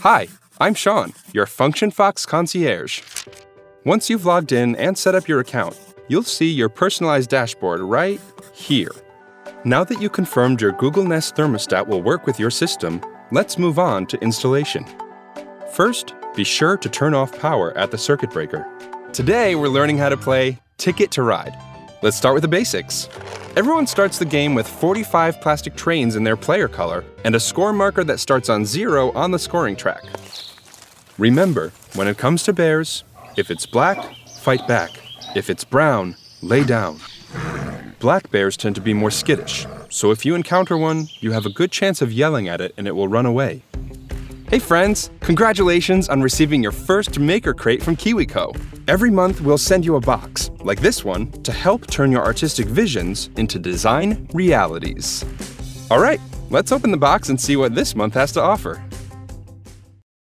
Hi, I'm Sean, your Function Fox concierge. Once you've logged in and set up your account, you'll see your personalized dashboard right here. Now that you confirmed your Google Nest thermostat will work with your system, let's move on to installation. First, be sure to turn off power at the circuit breaker. Today, we're learning how to play Ticket to Ride. Let's start with the basics. Everyone starts the game with 45 plastic trains in their player color and a score marker that starts on 0 on the scoring track. Remember, when it comes to bears, if it's black, fight back. If it's brown, lay down. Black bears tend to be more skittish, so if you encounter one, you have a good chance of yelling at it and it will run away. Hey friends, congratulations on receiving your first Maker Crate from KiwiCo. Every month we'll send you a box, like this one, to help turn your artistic visions into design realities. All right, let's open the box and see what this month has to offer.